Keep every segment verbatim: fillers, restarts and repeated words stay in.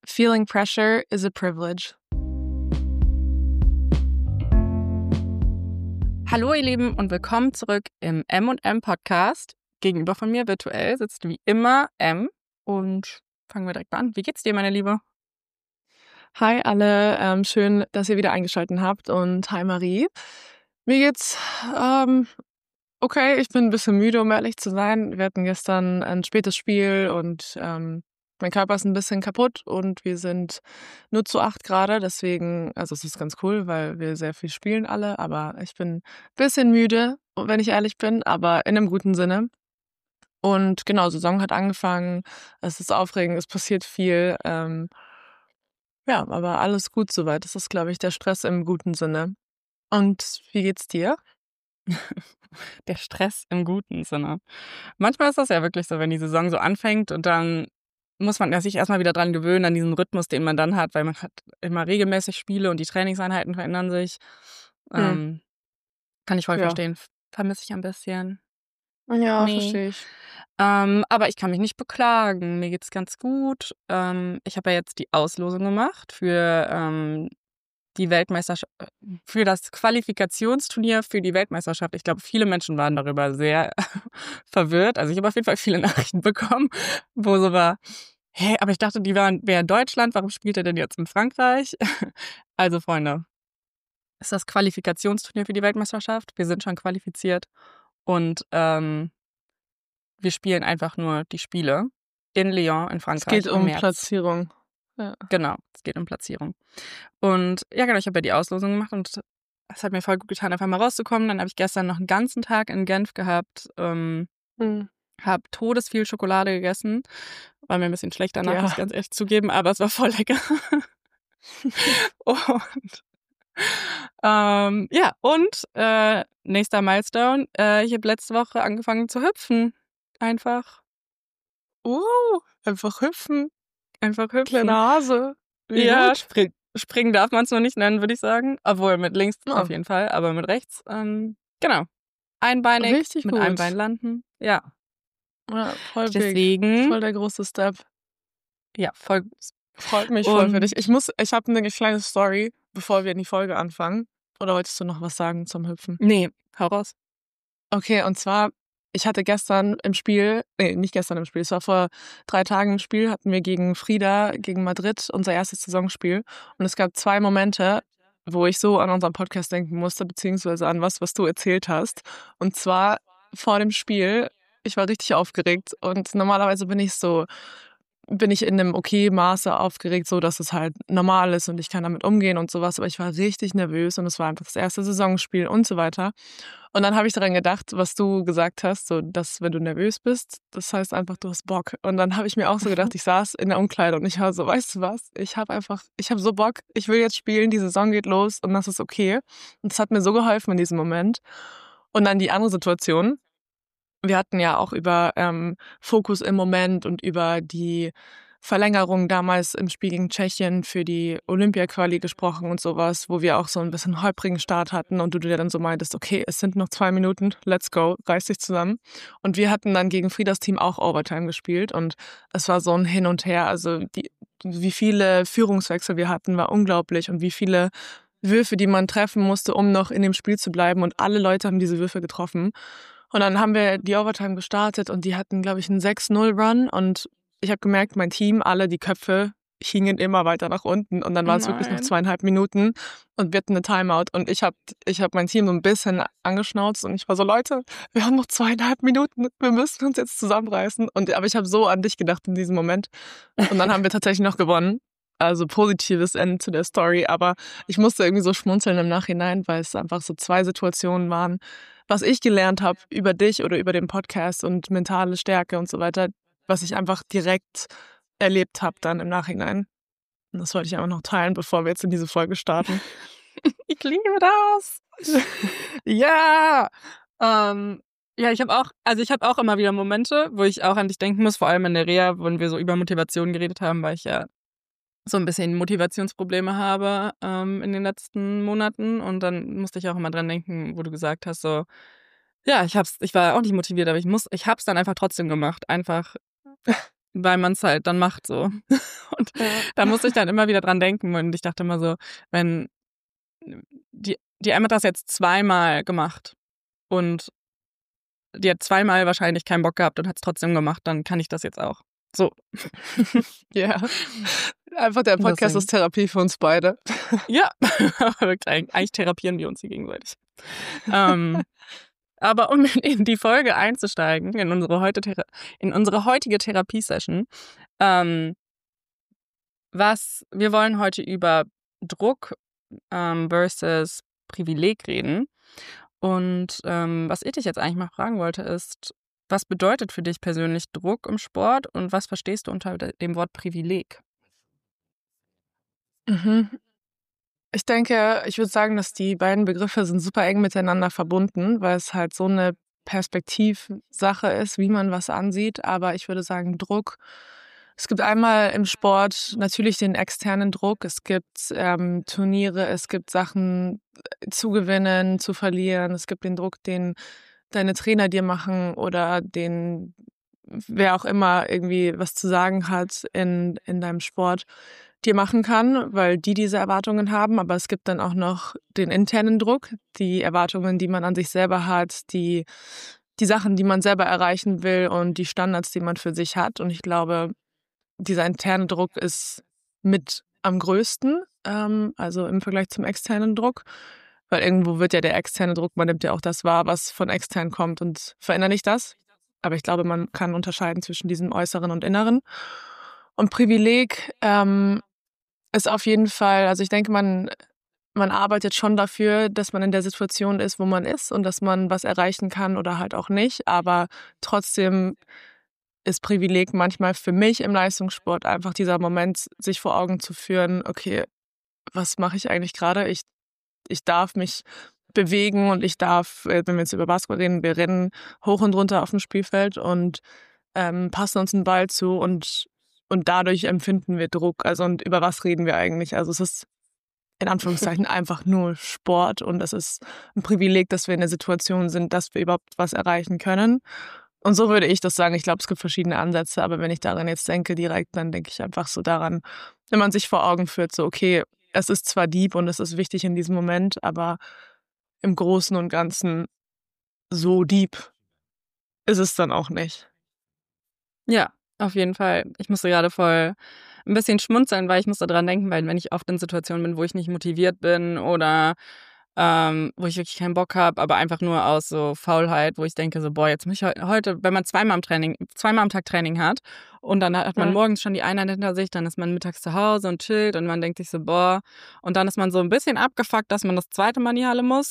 Feeling pressure is a privilege. Hallo ihr Lieben und willkommen zurück im M und M Podcast. Gegenüber von mir virtuell sitzt wie immer M und fangen wir direkt mal an. Wie geht's dir, meine Liebe? Hi alle, ähm, schön, dass ihr wieder eingeschaltet habt und hi Marie. Mir geht's ähm, okay, ich bin ein bisschen müde, um ehrlich zu sein. Wir hatten gestern ein spätes Spiel und ähm, mein Körper ist ein bisschen kaputt und wir sind nur zu acht gerade, deswegen, also es ist ganz cool, weil wir sehr viel spielen alle, aber ich bin ein bisschen müde, wenn ich ehrlich bin, aber in einem guten Sinne. Und genau, Saison hat angefangen, es ist aufregend, es passiert viel. Ähm, ja, aber alles gut soweit. Das ist, glaube ich, der Stress im guten Sinne. Und wie geht's dir? Der Stress im guten Sinne. Manchmal ist das ja wirklich so, wenn die Saison so anfängt und dann muss man ja sich erstmal wieder dran gewöhnen, an diesen Rhythmus, den man dann hat, weil man hat immer regelmäßig Spiele und die Trainingseinheiten verändern sich. Hm. Ähm, kann ich voll Ja. verstehen. Vermisse ich ein bisschen. Ja, Nee. verstehe ich. Ähm, aber ich kann mich nicht beklagen. Mir geht's ganz gut. Ähm, ich habe ja jetzt die Auslosung gemacht für ähm, die Weltmeisterschaft, für das Qualifikationsturnier für die Weltmeisterschaft. Ich glaube, viele Menschen waren darüber sehr verwirrt. Also ich habe auf jeden Fall viele Nachrichten bekommen, wo so war, hä, aber ich dachte, die waren wäre in Deutschland, warum spielt er denn jetzt in Frankreich? Also Freunde, es ist das Qualifikationsturnier für die Weltmeisterschaft. Wir sind schon qualifiziert und ähm, wir spielen einfach nur die Spiele in Lyon in Es Frankreich geht im um März. Platzierung. Ja. Genau, es geht um Platzierung. Und ja, genau, ich habe ja die Auslosung gemacht und es hat mir voll gut getan, einfach mal rauszukommen. Dann habe ich gestern noch einen ganzen Tag in Genf gehabt, ähm, Hm. habe todesviel Schokolade gegessen. War mir ein bisschen schlecht danach, Ja. muss ich ganz ehrlich zugeben, aber es war voll lecker. und ähm, ja, und äh, nächster Milestone, äh, ich habe letzte Woche angefangen zu hüpfen. Einfach. Uh, einfach hüpfen. Einfach hüpfen. Kleine Hase. Wie Ja, gut. spring, springen darf man es noch nicht nennen, würde ich sagen. Obwohl mit links Ja. auf jeden Fall, aber mit rechts, ähm, genau. Einbeinig, Richtig mit einem gut. Bein landen. Ja, Ja, voll big. deswegen, Voll der große Step. ja, voll. Freut mich voll für dich. Und Ich muss, ich habe eine kleine Story, bevor wir in die Folge anfangen. Oder wolltest du noch was sagen zum Hüpfen? nee, hau raus. Okay, und zwar, ich hatte gestern im Spiel, nee, nicht gestern im Spiel, es war vor drei Tagen im Spiel, hatten wir gegen Frida, gegen Madrid, unser erstes Saisonspiel. Und es gab zwei Momente, wo ich so an unseren Podcast denken musste, beziehungsweise an was, was du erzählt hast. Und zwar vor dem Spiel, ich war richtig aufgeregt und normalerweise bin ich so, bin ich in einem okay Maße aufgeregt, so dass es halt normal ist und ich kann damit umgehen und sowas. Aber ich war richtig nervös und es war einfach das erste Saisonspiel und so weiter. Und dann habe ich daran gedacht, was du gesagt hast, so dass wenn du nervös bist, das heißt einfach, du hast Bock. Und dann habe ich mir auch so gedacht, ich saß in der Umkleide und ich war so, weißt du was? Ich habe einfach, ich habe so Bock, ich will jetzt spielen, die Saison geht los und das ist okay. Und das hat mir so geholfen in diesem Moment. Und dann die andere Situation. Wir hatten ja auch über ähm, Fokus im Moment und über die Verlängerung damals im Spiel gegen Tschechien für die Olympia-Quali gesprochen und sowas, wo wir auch so ein bisschen holprigen Start hatten und du dir dann so meintest, okay, es sind noch zwei Minuten, let's go, reiß dich zusammen. Und wir hatten dann gegen Friedas Team auch Overtime gespielt und es war so ein Hin und Her, also die, wie viele Führungswechsel wir hatten, war unglaublich und wie viele Würfe, die man treffen musste, um noch in dem Spiel zu bleiben und alle Leute haben diese Würfe getroffen. Und dann haben wir die Overtime gestartet und die hatten, glaube ich, einen sechs null Run und ich habe gemerkt, mein Team, alle die Köpfe hingen immer weiter nach unten und dann waren es wirklich noch Nein. zweieinhalb Minuten und wir hatten eine Timeout und ich habe ich hab mein Team so ein bisschen angeschnauzt und ich war so, Leute, wir haben noch zweieinhalb Minuten, wir müssen uns jetzt zusammenreißen. Und aber ich habe so an dich gedacht in diesem Moment und dann haben wir tatsächlich noch gewonnen. Also positives Ende zu der Story, aber ich musste irgendwie so schmunzeln im Nachhinein, weil es einfach so zwei Situationen waren, was ich gelernt habe über dich oder über den Podcast und mentale Stärke und so weiter, was ich einfach direkt erlebt habe dann im Nachhinein. Und das wollte ich einfach noch teilen, bevor wir jetzt in diese Folge starten. Ich liebe das. Ja. Ähm, ja, ich habe auch, also ich habe auch immer wieder Momente, wo ich auch an dich denken muss, vor allem in der Reha, wenn wir so über Motivation geredet haben, weil ich ja so ein bisschen Motivationsprobleme habe ähm, in den letzten Monaten. Und dann musste ich auch immer dran denken, wo du gesagt hast, so, ja, ich hab's, ich war auch nicht motiviert, aber ich muss, ich hab's dann einfach trotzdem gemacht. Einfach weil man es halt dann macht so. Und Ja. da musste ich dann immer wieder dran denken und ich dachte immer so, wenn die, die Emma hat das jetzt zweimal gemacht und die hat zweimal wahrscheinlich keinen Bock gehabt und hat es trotzdem gemacht, dann kann ich das jetzt auch. So. Ja. Einfach der Podcast Deswegen. ist Therapie für uns beide. Ja, eigentlich therapieren wir uns hier gegenseitig. ähm, aber um in die Folge einzusteigen, in unsere, heute Thera- in unsere heutige Therapiesession, ähm, was wir wollen heute über Druck ähm, versus Privileg reden. Und ähm, was ich dich jetzt eigentlich mal fragen wollte, ist, was bedeutet für dich persönlich Druck im Sport und was verstehst du unter dem Wort Privileg? Mhm. Ich denke, ich würde sagen, dass die beiden Begriffe sind super eng miteinander verbunden, weil es halt so eine Perspektivsache ist, wie man was ansieht. Aber ich würde sagen, Druck. Es gibt einmal im Sport natürlich den externen Druck. Es gibt ähm, Turniere, es gibt Sachen äh, zu gewinnen, zu verlieren. Es gibt den Druck, den deine Trainer dir machen oder den wer auch immer irgendwie was zu sagen hat in, in deinem Sport dir machen kann, weil die diese Erwartungen haben. Aber es gibt dann auch noch den internen Druck, die Erwartungen, die man an sich selber hat, die, die Sachen, die man selber erreichen will und die Standards, die man für sich hat. Und ich glaube, dieser interne Druck ist mit am größten, ähm, also im Vergleich zum externen Druck. Weil irgendwo wird ja der externe Druck, man nimmt ja auch das wahr, was von extern kommt und verinnerlicht das. Aber ich glaube, man kann unterscheiden zwischen diesem Äußeren und Inneren. Und Privileg ähm, ist auf jeden Fall, also ich denke, man, man arbeitet schon dafür, dass man in der Situation ist, wo man ist und dass man was erreichen kann oder halt auch nicht. Aber trotzdem ist Privileg manchmal für mich im Leistungssport einfach dieser Moment, sich vor Augen zu führen, okay, was mache ich eigentlich gerade? Ich, ich darf mich bewegen und ich darf, äh, wenn wir jetzt über Basketball reden, wir rennen hoch und runter auf dem Spielfeld und ähm, passen uns einen Ball zu und, und dadurch empfinden wir Druck. Also und über was reden wir eigentlich? Also es ist in Anführungszeichen einfach nur Sport und es ist ein Privileg, dass wir in der Situation sind, dass wir überhaupt was erreichen können. Und so würde ich das sagen. Ich glaube, es gibt verschiedene Ansätze, aber wenn ich daran jetzt denke direkt, dann denke ich einfach so daran, wenn man sich vor Augen führt, so okay, es ist zwar deep und es ist wichtig in diesem Moment, aber im Großen und Ganzen so deep ist es dann auch nicht. Ja, auf jeden Fall. Ich musste gerade voll ein bisschen schmunzeln, weil ich musste dran denken, weil wenn ich oft in Situationen bin, wo ich nicht motiviert bin oder ähm, wo ich wirklich keinen Bock habe, aber einfach nur aus so Faulheit, wo ich denke so, boah, jetzt muss ich heu- heute, wenn man zweimal am Training, zweimal am Tag Training hat und dann hat man Ja. morgens schon die Einheit hinter sich, dann ist man mittags zu Hause und chillt und man denkt sich so, boah, und dann ist man so ein bisschen abgefuckt, dass man das zweite Mal in die Halle muss.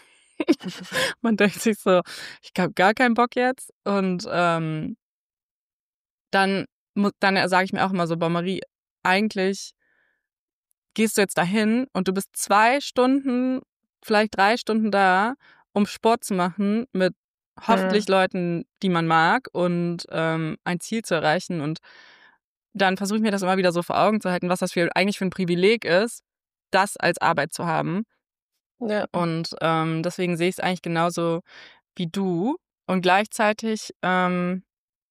Man denkt sich so, ich habe gar keinen Bock jetzt und ähm, dann, mu- dann sage ich mir auch immer so, boah, Marie, eigentlich gehst du jetzt dahin und du bist zwei Stunden, vielleicht drei Stunden da, um Sport zu machen mit hoffentlich Mhm. Leuten, die man mag und ähm, ein Ziel zu erreichen. Und dann versuche ich mir das immer wieder so vor Augen zu halten, was das für, eigentlich für ein Privileg ist, das als Arbeit zu haben. Ja. Und ähm, deswegen sehe ich es eigentlich genauso wie du. Und gleichzeitig ähm,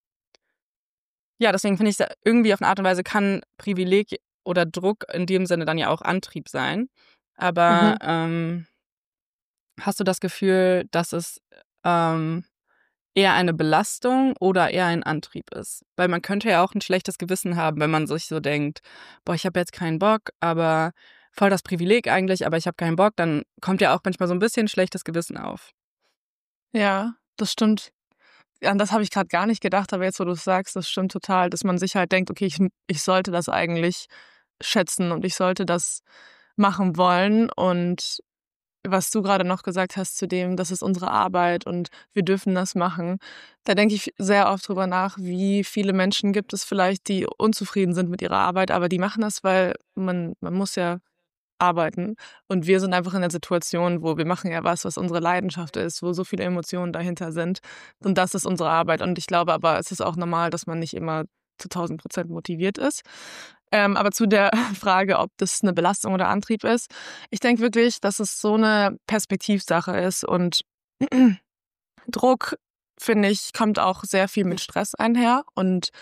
ja, deswegen finde ich, irgendwie auf eine Art und Weise kann Privileg oder Druck in dem Sinne dann ja auch Antrieb sein. Aber Mhm. ähm, hast du das Gefühl, dass es ähm, eher eine Belastung oder eher ein Antrieb ist? Weil man könnte ja auch ein schlechtes Gewissen haben, wenn man sich so denkt, boah, ich habe jetzt keinen Bock, aber voll das Privileg eigentlich, aber ich habe keinen Bock, dann kommt ja auch manchmal so ein bisschen schlechtes Gewissen auf. Ja, das stimmt. An das habe ich gerade gar nicht gedacht, aber jetzt, wo du es sagst, das stimmt total, dass man sich halt denkt, okay, ich, ich sollte das eigentlich schätzen und ich sollte das machen wollen. Und was du gerade noch gesagt hast zu dem, das ist unsere Arbeit und wir dürfen das machen, da denke ich sehr oft drüber nach, wie viele Menschen gibt es vielleicht, die unzufrieden sind mit ihrer Arbeit, aber die machen das, weil man, man muss ja arbeiten. Und wir sind einfach in der Situation, wo wir machen ja was, was unsere Leidenschaft ist, wo so viele Emotionen dahinter sind. Und das ist unsere Arbeit. Und ich glaube aber, es ist auch normal, dass man nicht immer zu tausend Prozent motiviert ist. Ähm, aber zu der Frage, ob das eine Belastung oder Antrieb ist. Ich denke wirklich, dass es so eine Perspektivsache ist. Und Druck, finde ich, kommt auch sehr viel mit Stress einher. Und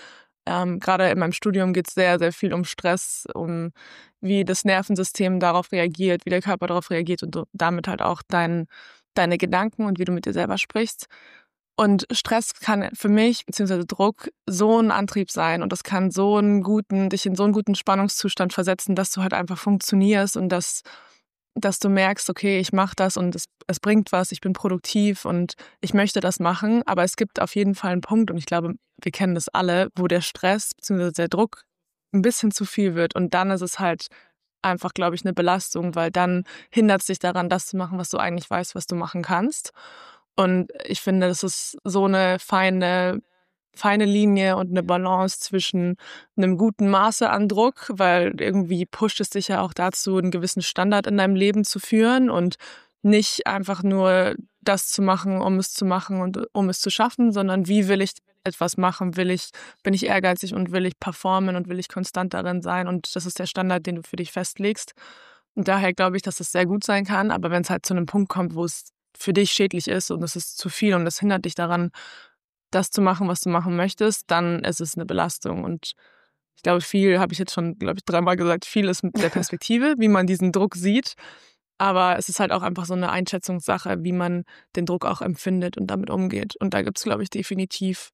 Ähm, gerade in meinem Studium geht es sehr, sehr viel um Stress, um wie das Nervensystem darauf reagiert, wie der Körper darauf reagiert und damit halt auch dein, deine Gedanken und wie du mit dir selber sprichst. Und Stress kann für mich, beziehungsweise Druck, so ein Antrieb sein und das kann so einen guten, dich in so einen guten Spannungszustand versetzen, dass du halt einfach funktionierst und dass, dass du merkst, okay, ich mache das und es, es bringt was, ich bin produktiv und ich möchte das machen. Aber es gibt auf jeden Fall einen Punkt, und ich glaube, wir kennen das alle, wo der Stress beziehungsweise der Druck ein bisschen zu viel wird. Und dann ist es halt einfach, glaube ich, eine Belastung, weil dann hindert es dich daran, das zu machen, was du eigentlich weißt, was du machen kannst. Und ich finde, das ist so eine feine, feine Linie und eine Balance zwischen einem guten Maße an Druck, weil irgendwie pusht es dich ja auch dazu, einen gewissen Standard in deinem Leben zu führen und nicht einfach nur das zu machen, um es zu machen und um es zu schaffen, sondern wie will ich etwas machen? Will ich, bin ich ehrgeizig und will ich performen und will ich konstant darin sein? Und das ist der Standard, den du für dich festlegst. Und daher glaube ich, dass es sehr gut sein kann. Aber wenn es halt zu einem Punkt kommt, wo es für dich schädlich ist und es ist zu viel und es hindert dich daran, das zu machen, was du machen möchtest, dann ist es eine Belastung. Und ich glaube, viel, habe ich jetzt schon, glaube ich, dreimal gesagt, viel ist mit der Perspektive, wie man diesen Druck sieht. Aber es ist halt auch einfach so eine Einschätzungssache, wie man den Druck auch empfindet und damit umgeht. Und da gibt es, glaube ich, definitiv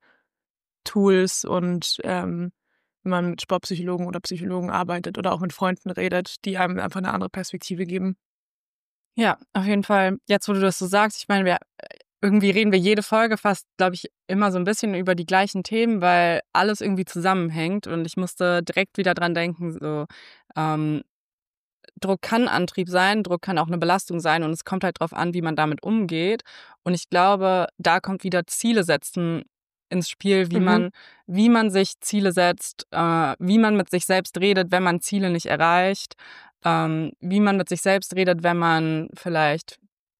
Tools und ähm, wenn man mit Sportpsychologen oder Psychologen arbeitet oder auch mit Freunden redet, die einem einfach eine andere Perspektive geben. Ja, auf jeden Fall. Jetzt, wo du das so sagst, ich meine, wir irgendwie reden wir jede Folge fast, glaube ich, immer so ein bisschen über die gleichen Themen, weil alles irgendwie zusammenhängt. Und ich musste direkt wieder dran denken, so ähm, Druck kann Antrieb sein, Druck kann auch eine Belastung sein und es kommt halt drauf an, wie man damit umgeht. Und ich glaube, da kommt wieder Ziele setzen ins Spiel, wie Mhm. man, wie man sich Ziele setzt, äh, wie man mit sich selbst redet, wenn man Ziele nicht erreicht, ähm, wie man mit sich selbst redet, wenn man vielleicht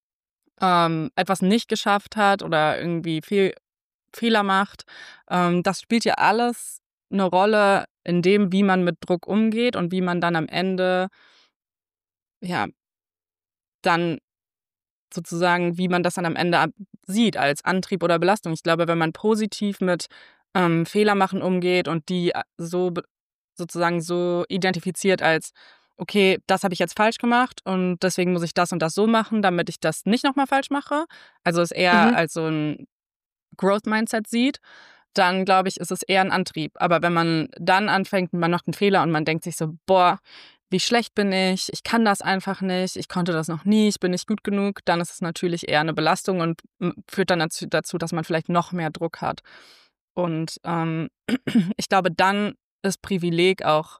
ähm, etwas nicht geschafft hat oder irgendwie Fehl Fehler macht. Ähm, das spielt ja alles eine Rolle in dem, wie man mit Druck umgeht und wie man dann am Ende, ja, dann sozusagen, wie man das dann am Ende ab sieht als Antrieb oder Belastung. Ich glaube, wenn man positiv mit ähm, Fehler machen umgeht und die a so be sozusagen so identifiziert als: „Okay, das habe ich jetzt falsch gemacht und deswegen muss ich das und das so machen, damit ich das nicht noch mal falsch mache." Also, es eher Mhm. als so ein Growth Mindset sieht, dann glaube ich, ist es eher ein Antrieb. Aber wenn man dann anfängt, man macht einen Fehler und man denkt sich so: „Boah, wie schlecht bin ich? Ich kann das einfach nicht. Ich konnte das noch nie. Ich bin nicht gut genug." Dann ist es natürlich eher eine Belastung und m führt dann dazu dazu, dass man vielleicht noch mehr Druck hat. Und, ähm, ich glaube, dann ist Privileg auch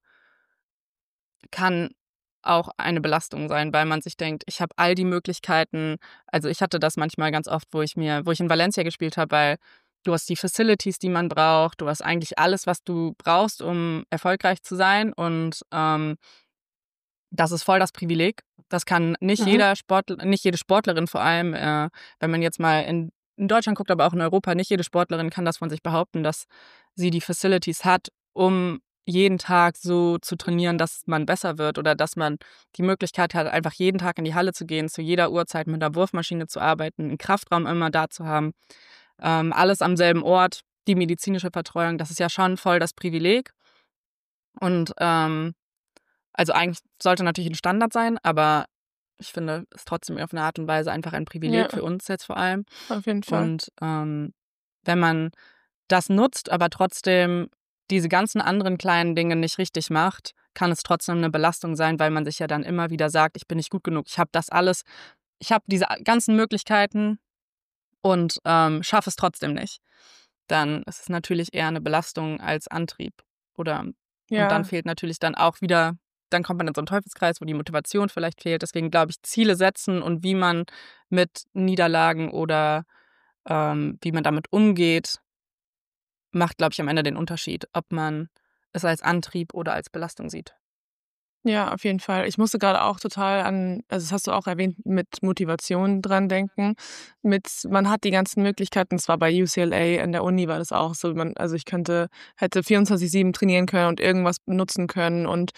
kann auch eine Belastung sein, weil man sich denkt: „Ich habe all die Möglichkeiten." Also, ich hatte das manchmal ganz oft, wo ich mir wo ich in Valencia gespielt habe, weil du hast die Facilities, die man braucht. Du hast eigentlich alles, was du brauchst, um erfolgreich zu sein und, ähm, das ist voll das Privileg. Das kann nicht Mhm. jeder Sportler nicht jede Sportlerin vor allem, äh, wenn man jetzt mal in in Deutschland guckt, aber auch in Europa, nicht jede Sportlerin kann das von sich behaupten, dass sie die Facilities hat, um jeden Tag so zu trainieren, dass man besser wird oder dass man die Möglichkeit hat, einfach jeden Tag in die Halle zu gehen, zu jeder Uhrzeit mit der Wurfmaschine zu arbeiten, 'n Kraftraum immer da zu haben, ähm, alles am selben Ort, die medizinische Betreuung. Das ist ja schon voll das Privileg und, ähm also, eigentlich sollte natürlich ein Standard sein, aber ich finde, es ist trotzdem auf eine Art und Weise einfach ein Ja, Privileg für uns jetzt vor allem. auf jeden Fall. Und, ähm, wenn man das nutzt, aber trotzdem diese ganzen anderen kleinen Dinge nicht richtig macht, kann es trotzdem eine Belastung sein, weil man sich ja dann immer wieder sagt: „Ich bin nicht gut genug. Ich habe das alles ich habe diese a ganzen Möglichkeiten und, ähm, schaffe es trotzdem nicht." Dann ist es natürlich eher eine Belastung als Antrieb oder und dann Ja, fehlt natürlich dann auch wieder dann kommt man in so 'n Teufelskreis, wo die Motivation vielleicht fehlt. Deswegen glaube ich, Ziele setzen und wie man mit Niederlagen oder, ähm, wie man damit umgeht, macht, glaube ich, am Ende den Unterschied, ob man es als Antrieb oder als Belastung sieht. ja, auf jeden Fall. Ich musste gerade auch total an, also das hast du auch erwähnt, mit Motivation dran denken. Mit, man hat die ganzen Möglichkeiten, es war bei U C L A, in der Uni war das auch so, man, also ich könnte, hätte vierundzwanzig sieben trainieren können und irgendwas benutzen können und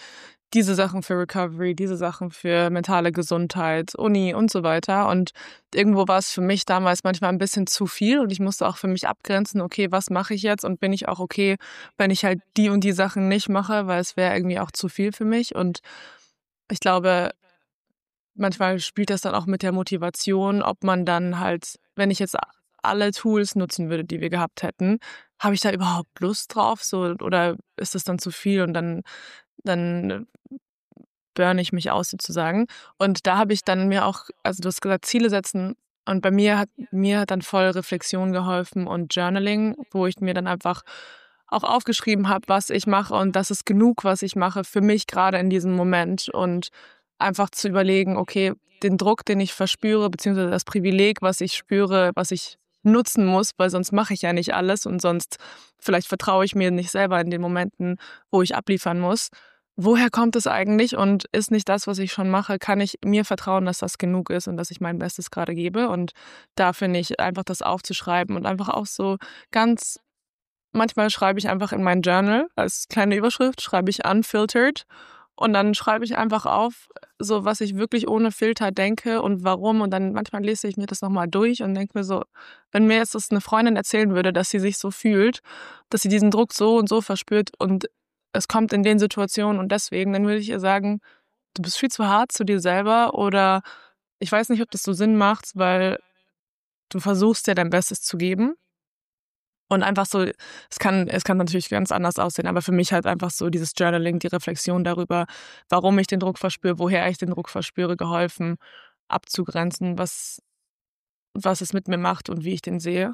diese Sachen für Recovery, diese Sachen für mentale Gesundheit, Uni und so weiter. Und irgendwo war es für mich damals manchmal ein bisschen zu viel und ich musste auch für mich abgrenzen, okay, was mache ich jetzt und bin ich auch okay, wenn ich halt die und die Sachen nicht mache, weil es wäre irgendwie auch zu viel für mich. Und ich glaube, manchmal spielt das dann auch mit der Motivation, ob man dann halt, wenn ich jetzt alle Tools nutzen würde, die wir gehabt hätten, habe ich da überhaupt Lust drauf? So, oder ist das dann zu viel und dann, dann burne ich mich aus sozusagen. Und da habe ich dann mir auch, also du hast gesagt, Ziele setzen. Und bei mir hat mir hat dann voll Reflexion geholfen und Journaling, wo ich mir dann einfach auch aufgeschrieben habe, was ich mache und das ist genug, was ich mache für mich gerade in diesem Moment und einfach zu überlegen, okay, den Druck, den ich verspüre, beziehungsweise das Privileg, was ich spüre, was ich nutzen muss, weil sonst mache ich ja nicht alles und sonst vielleicht vertraue ich mir nicht selber in den Momenten, wo ich abliefern muss. Woher kommt es eigentlich und ist nicht das, was ich schon mache, kann ich mir vertrauen, dass das genug ist und dass ich mein Bestes gerade gebe. Und da finde ich einfach das aufzuschreiben und einfach auch so ganz, manchmal schreibe ich einfach in mein Journal als kleine Überschrift, schreibe ich unfiltered und dann schreibe ich einfach auf, so was ich wirklich ohne Filter denke und warum. Und dann manchmal lese ich mir das nochmal durch und denke mir so, wenn mir jetzt das eine Freundin erzählen würde, dass sie sich so fühlt, dass sie diesen Druck so und so verspürt und es kommt in den Situationen und deswegen, dann würde ich ihr sagen, du bist viel zu hart zu dir selber oder ich weiß nicht, ob das so Sinn macht, weil du versuchst ja dein Bestes zu geben und einfach so, es kann, es kann natürlich ganz anders aussehen, aber für mich halt einfach so dieses Journaling, die Reflexion darüber, warum ich den Druck verspüre, woher ich den Druck verspüre, geholfen, abzugrenzen, was, was es mit mir macht und wie ich den sehe.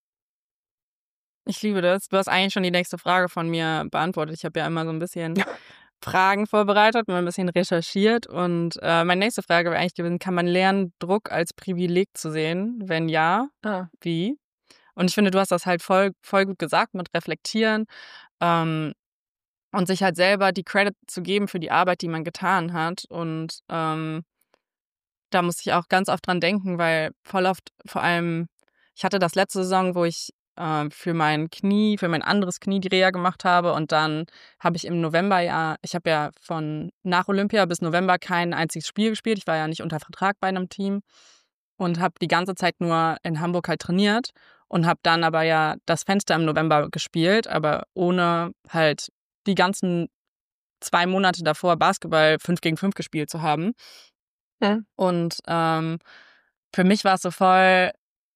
Ich liebe das. Du hast eigentlich schon die nächste Frage von mir beantwortet. Ich habe ja immer so ein bisschen Fragen vorbereitet, mal ein bisschen recherchiert. Und äh, meine nächste Frage wäre eigentlich gewesen, kann man lernen, Druck als Privileg zu sehen? Wenn ja, Ah. wie? Und ich finde, du hast das halt voll, voll gut gesagt mit Reflektieren ähm, und sich halt selber die Credit zu geben für die Arbeit, die man getan hat. Und ähm, da muss ich auch ganz oft dran denken, weil voll oft, vor allem, ich hatte das letzte Saison, wo ich äh, für mein Knie, für mein anderes Knie die Reha gemacht habe und dann habe ich im November ja, ich habe ja von nach Olympia bis November kein einziges Spiel gespielt. Ich war ja nicht unter Vertrag bei einem Team und habe die ganze Zeit nur in Hamburg halt trainiert und habe dann aber ja das Fenster im November gespielt, aber ohne halt die ganzen zwei Monate davor Basketball fünf gegen fünf gespielt zu haben. Ja. Und ähm, für mich war es so voll,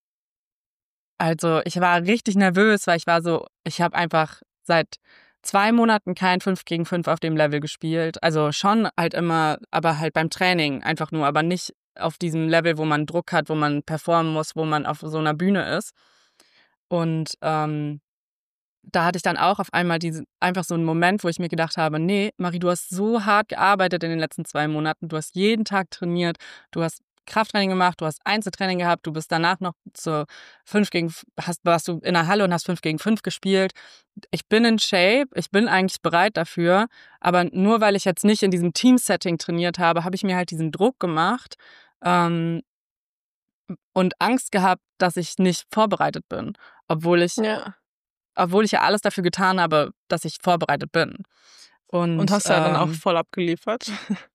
also ich war richtig nervös, weil ich war so, ich habe einfach seit zwei Monaten kein fünf gegen fünf auf dem Level gespielt. Also schon halt immer, aber halt beim Training einfach nur, aber nicht auf diesem Level, wo man Druck hat, wo man performen muss, wo man auf so einer Bühne ist. Und ähm, da hatte ich dann auch auf einmal diesen, einfach so einen Moment, wo ich mir gedacht habe, nee, Marie, du hast so hart gearbeitet in den letzten zwei Monaten, du hast jeden Tag trainiert, du hast Krafttraining gemacht, du hast Einzeltraining gehabt, du bist danach noch zu fünf gegen, hast, warst du in der Halle und hast fünf gegen fünf gespielt. Ich bin in Shape, ich bin eigentlich bereit dafür, aber nur weil ich jetzt nicht in diesem Team-Setting trainiert habe, habe ich mir halt diesen Druck gemacht ähm, und Angst gehabt, dass ich nicht vorbereitet bin, obwohl ich Ja. obwohl ich ja alles dafür getan habe, dass ich vorbereitet bin. Und, Und hast ja dann auch ähm, voll abgeliefert.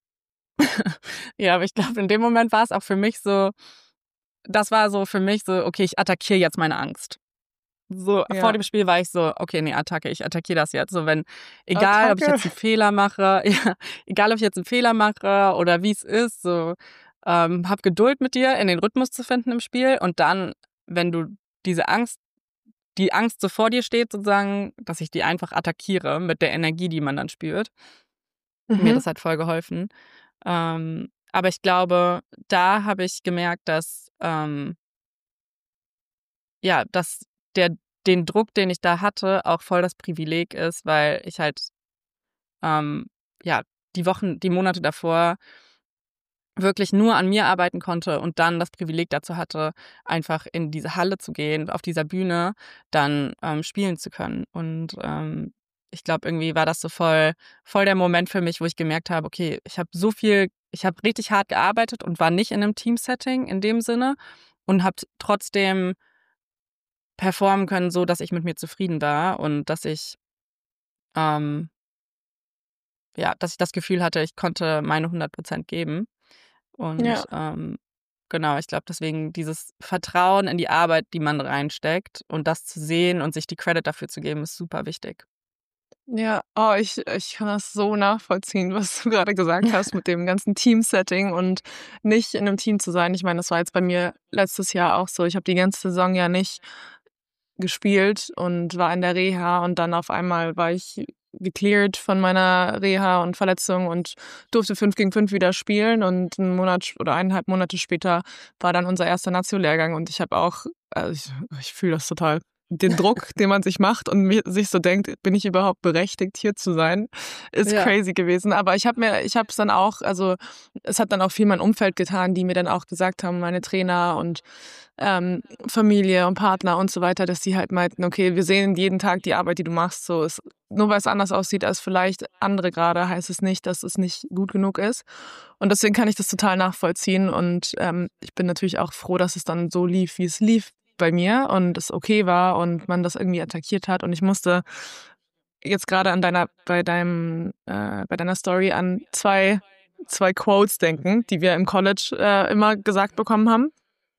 ja, aber ich glaube, in dem Moment war es auch für mich so, das war so für mich so, okay, ich attackiere jetzt meine Angst. So, vor Ja. dem Spiel war ich so, okay, nee, Attacke, ich attackiere das jetzt. So, wenn, egal, ob ich Attacke. jetzt einen Fehler mache, ja, egal, ob ich jetzt einen Fehler mache oder wie es ist, so, ähm, hab Geduld mit dir, in den Rhythmus zu finden im Spiel und dann, wenn du diese Angst die Angst so vor dir steht, sozusagen, dass ich die einfach attackiere mit der Energie, die man dann spürt. Mhm. Mir Mhm. das hat voll geholfen. Ähm, aber ich glaube, da habe ich gemerkt, dass, ähm, ja, dass der, den Druck, den ich da hatte, auch voll das Privileg ist, weil ich halt, ähm, ja, die Wochen, die Monate davor wirklich nur an mir arbeiten konnte und dann das Privileg dazu hatte, einfach in diese Halle zu gehen, auf dieser Bühne dann ähm, spielen zu können. Und ähm, ich glaube, irgendwie war das so voll, voll der Moment für mich, wo ich gemerkt habe, okay, ich habe so viel, ich habe richtig hart gearbeitet und war nicht in einem Teamsetting in dem Sinne und habe trotzdem performen können, so dass ich mit mir zufrieden war und dass ich ähm, ja, dass ich das Gefühl hatte, ich konnte meine hundert Prozent geben. Und Ja. ähm, genau, ich glaube deswegen dieses Vertrauen in die Arbeit, die man reinsteckt und das zu sehen und sich die Credit dafür zu geben, ist super wichtig. Ja, oh, ich ich kann das so nachvollziehen, was du gerade gesagt hast mit dem ganzen Team-Setting und nicht in 'nem Team zu sein. Ich meine, das war jetzt bei mir letztes Jahr auch so. Ich habe die ganze Saison ja nicht gespielt und war in der Reha und dann auf einmal war ich gecleared von meiner Reha und Verletzung und durfte fünf gegen fünf wieder spielen und 'n Monat oder eineinhalb Monate später war dann unser erster Nazio-Lehrgang und ich habe auch also, ich ich fühle das total. Den Druck, den man sich macht und mir sich so denkt: „Bin ich überhaupt berechtigt, hier zu sein?“ Ist Ja. crazy gewesen. Aber ich habe mir ich habe es dann auch also, es hat dann auch viel mein Umfeld getan, die mir dann auch gesagt haben, meine Trainer und, ähm, Familie und Partner und so weiter, dass die halt meinten: „Okay, wir sehen jeden Tag die Arbeit, die du machst, so ist nur weil es anders aussieht als vielleicht andere gerade, heißt es nicht, dass es nicht gut genug ist.“ Und deswegen kann ich das total nachvollziehen und, ähm, ich bin natürlich auch froh, dass es dann so lief, wie es lief bei mir und es okay war und man das irgendwie attackiert hat. Und ich musste jetzt gerade an deiner bei deinem äh, bei deiner Story an zwei zwei Quotes denken, die wir im College, äh, immer gesagt bekommen haben.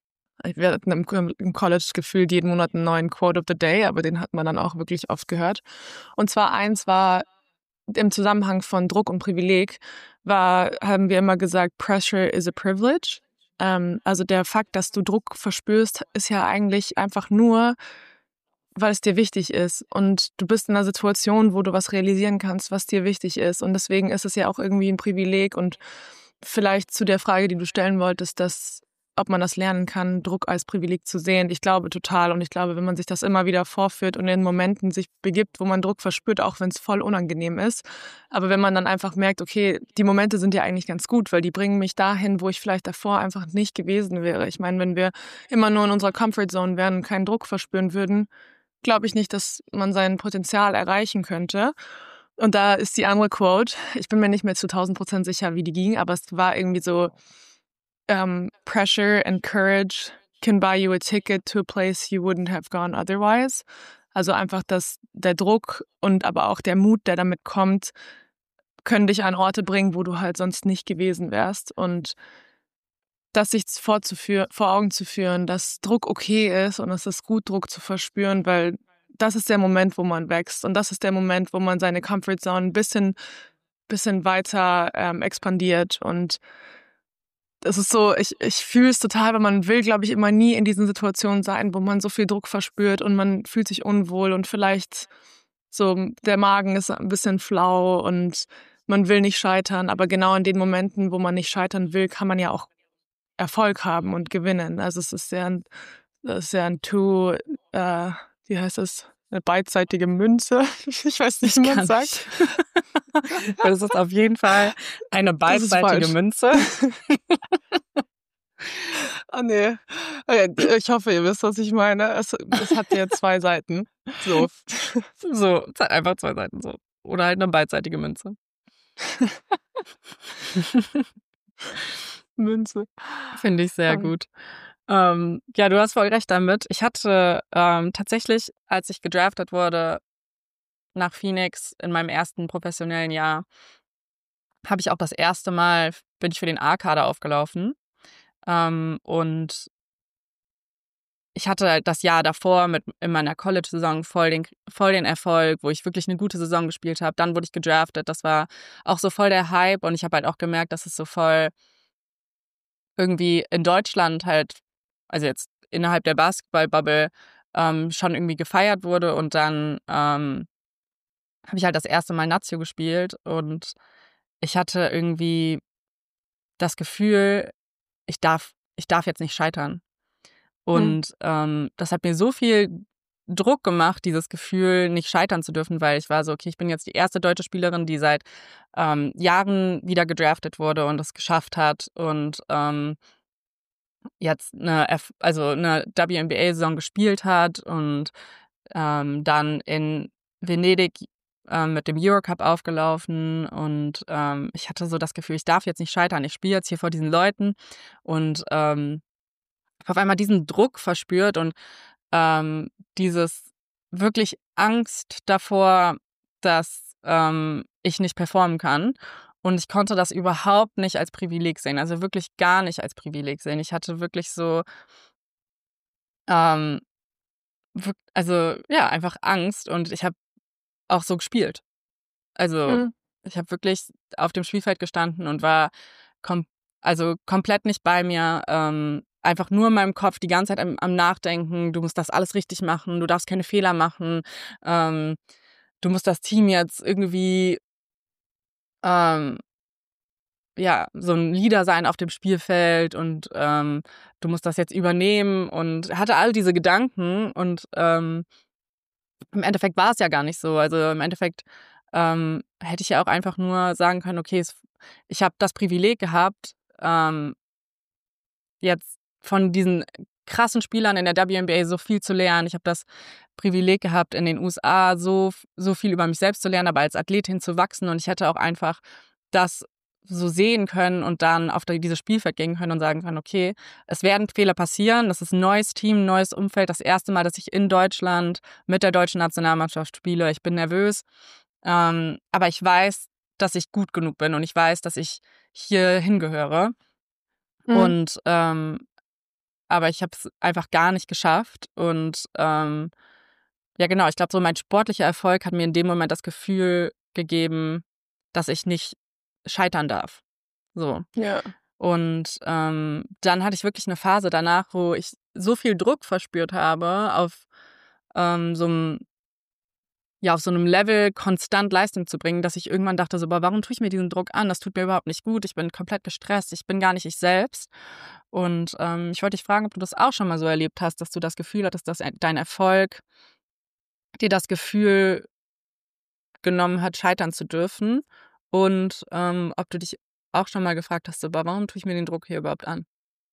Wir hatten im im College gefühlt jeden Monat 'n neuen Quote of the Day, aber den hat man dann auch wirklich oft gehört. Und zwar eins war im Zusammenhang von Druck und Privileg war haben wir immer gesagt: „Pressure is a privilege.“ Ähm, also, der Fakt, dass du Druck verspürst, ist ja eigentlich einfach nur, weil es dir wichtig ist. Und du bist in 'ner Situation, wo du was realisieren kannst, was dir wichtig ist. Und deswegen ist es ja auch irgendwie 'n Privileg und vielleicht zu der Frage, die du stellen wolltest, dass ob man das lernen kann, Druck als Privileg zu sehen. Ich glaube total und ich glaube, wenn man sich das immer wieder vorführt und in Momenten sich begibt, wo man Druck verspürt, auch wenn's voll unangenehm ist. Aber wenn man dann einfach merkt: „Okay, die Momente sind ja eigentlich ganz gut, weil die bringen mich dahin, wo ich vielleicht davor einfach nicht gewesen wäre.“ Ich meine, wenn wir immer nur in unserer Comfort Zone wären und keinen Druck verspüren würden, glaube ich nicht, dass man sein Potenzial erreichen könnte. Und da ist die andere Quote. Ich bin mir nicht mehr zu tausend Prozent sicher, wie die ging, aber es war irgendwie so, ähm: „Pressure and courage can buy you a ticket to a place you wouldn't have gone otherwise.“ Also, einfach, dass der Druck und aber auch der Mut, der damit kommt, können dich an Orte bringen, wo du halt sonst nicht gewesen wärst. Und das sich vorzuführ vor Augen zu führen, dass Druck okay ist und es ist gut, Druck zu verspüren, weil das ist der Moment, wo man wächst. Und das ist der Moment, wo man seine Comfort Zone 'n bisschen bisschen weiter, ähm, expandiert. Und das ist so ich ich fühle es total, weil man will, glaube ich, immer nie in diesen Situationen sein, wo man so viel Druck verspürt und man fühlt sich unwohl und vielleicht so der Magen ist 'n bisschen flau und man will nicht scheitern. Aber genau in den Momenten, wo man nicht scheitern will, kann man ja auch Erfolg haben und gewinnen. Also, es ist ja 'n das ist ja 'n two äh, wie heißt das? 'Ne beidseitige Münze. Ich weiß nicht, Ich wie man's kann sagt. nicht. Das ist auf jeden Fall eine Das ist beidseitige falsch. Münze. Ah, ne. Okay, ich hoffe, ihr wisst, was ich meine. Es es hat ja zwei Seiten. So. So, es hat einfach zwei Seiten so. Oder halt 'ne beidseitige Münze. Münze. Finde ich sehr Ähm. gut. Ähm, ja, du hast voll recht damit. Ich hatte, ähm, tatsächlich, als ich gedraftet wurde nach Phoenix in meinem ersten professionellen Jahr habe ich auch das erste Mal f bin ich für den A-Kader aufgelaufen. Ähm, und ich hatte halt das Jahr davor mit in meiner College-Saison voll den voll den Erfolg, wo ich wirklich 'ne gute Saison gespielt habe. Dann wurde ich gedraftet. Das war auch so voll der Hype und ich habe halt auch gemerkt, dass es so voll irgendwie in Deutschland halt also jetzt innerhalb der Basketball-Bubble, ähm, schon irgendwie gefeiert wurde. Und dann, ähm, habe ich halt das erste Mal Nazio gespielt und ich hatte irgendwie das Gefühl, ich darf ich darf jetzt nicht scheitern. Mhm. Und, ähm, das hat mir so viel Druck gemacht, dieses Gefühl, nicht scheitern zu dürfen, weil ich war so: „Okay, ich bin jetzt die erste deutsche Spielerin, die seit, ähm, Jahren wieder gedraftet wurde und es geschafft hat und, ähm, jetzt 'ne F also 'ne W N B A-Saison gespielt hat und, ähm, dann in Venedig, ähm, mit dem Eurocup aufgelaufen.“ Und, ähm, ich hatte so das Gefühl, ich darf jetzt nicht scheitern. Ich spiele jetzt hier vor diesen Leuten und, ähm, habe auf einmal diesen Druck verspürt und, ähm, dieses wirklich Angst davor, dass, ähm ich nicht performen kann. Und ich konnte das überhaupt nicht als Privileg sehen, also wirklich gar nicht als Privileg sehen. Ich hatte wirklich so, ähm, wirk also, ja, einfach Angst und ich habe auch so gespielt. Also, Mhm. ich habe wirklich auf dem Spielfeld gestanden und war kom also, komplett nicht bei mir, ähm, einfach nur in meinem Kopf die ganze Zeit am am Nachdenken: „Du musst das alles richtig machen, du darfst keine Fehler machen, ähm, du musst das Team jetzt irgendwie, ähm, ja, so 'n Leader sein auf dem Spielfeld und, ähm, du musst das jetzt übernehmen“, und hatte all diese Gedanken und, ähm, im Endeffekt war es ja gar nicht so. Also, im Endeffekt, ähm, hätte ich ja auch einfach nur sagen können: „Okay, es ich habe das Privileg gehabt, ähm, jetzt von diesen krassen Spielern in der W N B A so viel zu lernen. Ich habe das Privileg gehabt, in den U S A so f so viel über mich selbst zu lernen, aber als Athletin zu wachsen, und ich hätte auch einfach das so sehen können und dann auf d dieses Spielfeld gehen können und sagen können: „Okay, es werden Fehler passieren. Das ist 'n neues Team, 'n neues Umfeld. Das erste Mal, dass ich in Deutschland mit der deutschen Nationalmannschaft spiele. Ich bin nervös, ähm, aber ich weiß, dass ich gut genug bin und ich weiß, dass ich hier hingehöre.“ Mhm. Und, ähm aber ich habe es einfach gar nicht geschafft und, ähm, ja genau, ich glaube so, mein sportlicher Erfolg hat mir in dem Moment das Gefühl gegeben, dass ich nicht scheitern darf, so. Ja. Und, ähm, dann hatte ich wirklich 'ne Phase danach, wo ich so viel Druck verspürt habe, auf, ähm, so 'm ja, auf so 'nem Level konstant Leistung zu bringen, dass ich irgendwann dachte so: „Boah, warum tue ich mir diesen Druck an? Das tut mir überhaupt nicht gut. Ich bin komplett gestresst. Ich bin gar nicht ich selbst.“ Und, ähm, ich wollte dich fragen, ob du das auch schon mal so erlebt hast, dass du das Gefühl hattest, dass ein dein Erfolg dir das Gefühl genommen hat, scheitern zu dürfen, und, ähm, ob du dich auch schon mal gefragt hast, so: „Boah, warum tue ich mir den Druck hier überhaupt an?“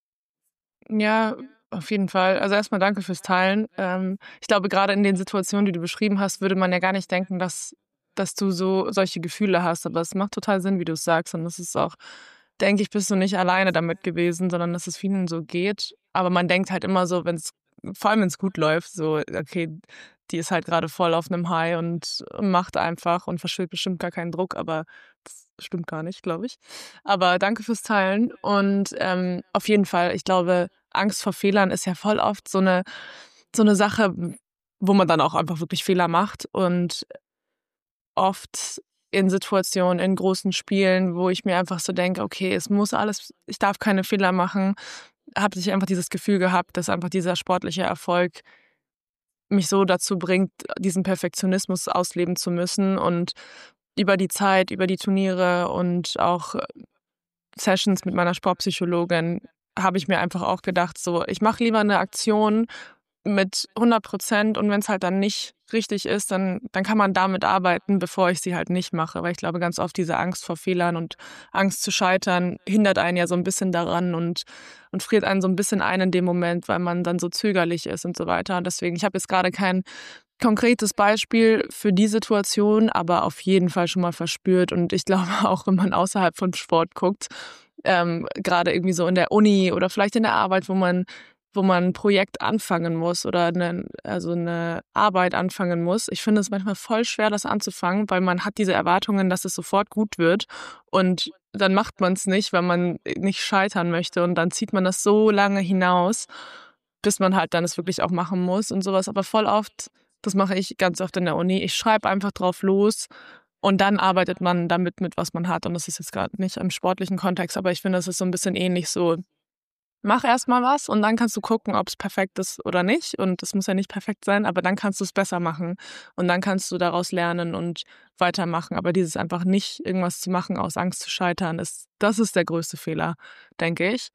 Ja, auf jeden Fall. Also, erst mal danke fürs Teilen. Ähm, ich glaube, grade in den Situationen, die du beschrieben hast, würde man ja gar nicht denken, dass dass du so solche Gefühle hast, aber es macht total Sinn, wie du's sagst, und das ist auch, denke ich, bist du nicht alleine damit gewesen, sondern dass es vielen so geht. Aber man denkt halt immer so, wenn's vor allem wenn's gut läuft, so: „Okay, die ist halt grade voll auf 'nem High und macht einfach und verspürt bestimmt gar keinen Druck“, aber das stimmt gar nicht, glaube ich. Aber danke fürs Teilen und, ähm, auf jeden Fall, ich glaube, Angst vor Fehlern ist ja voll oft so 'ne so 'ne Sache, w wo man dann auch einfach wirklich Fehler macht, und oft in Situationen, in großen Spielen, wo ich mir einfach so denke: „Okay, es muss alles ich darf keine Fehler machen“, habe ich einfach dieses Gefühl gehabt, dass einfach dieser sportliche Erfolg mich so dazu bringt, diesen Perfektionismus ausleben zu müssen, und über die Zeit, über die Turniere und auch Sessions mit meiner Sportpsychologin habe ich mir einfach auch gedacht, so: „Ich mache lieber 'ne Aktion mit hundert Prozent und wenn's halt dann nicht richtig ist, dann dann kann man damit arbeiten, bevor ich sie halt nicht mache.“ Weil ich glaube, ganz oft diese Angst vor Fehlern und Angst zu scheitern hindert einen ja so 'n bisschen daran und und friert einen so 'n bisschen ein in dem Moment, weil man dann so zögerlich ist und so weiter. Und deswegen ich habe jetzt grade kein konkretes Beispiel für die Situation, aber auf jeden Fall schon mal verspürt, und ich glaube auch, wenn man außerhalb von Sport guckt, ähm, grade irgendwie so in der Uni oder vielleicht in der Arbeit, wo man wo man 'n Projekt anfangen muss oder 'nen also 'ne Arbeit anfangen muss. Ich finde es manchmal voll schwer, das anzufangen, weil man hat diese Erwartungen, dass es sofort gut wird, und dann macht man's nicht, weil man nicht scheitern möchte, und dann zieht man das so lange hinaus, bis man halt dann es wirklich auch machen muss und so was. Aber voll oft, das mache ich ganz oft in der Uni, ich schreibe einfach drauf los und dann arbeitet man damit mit, was man hat. Und das ist jetzt grad nicht im sportlichen Kontext, aber ich finde, das ist so 'n bisschen ähnlich so: Mach erst mal was und dann kannst du gucken, ob's perfekt ist oder nicht. Und es muss ja nicht perfekt sein, aber dann kannst du's besser machen. Und dann kannst du daraus lernen und weitermachen. Aber dieses einfach nicht irgendwas zu machen aus Angst zu scheitern, ist das ist der größte Fehler, denke ich.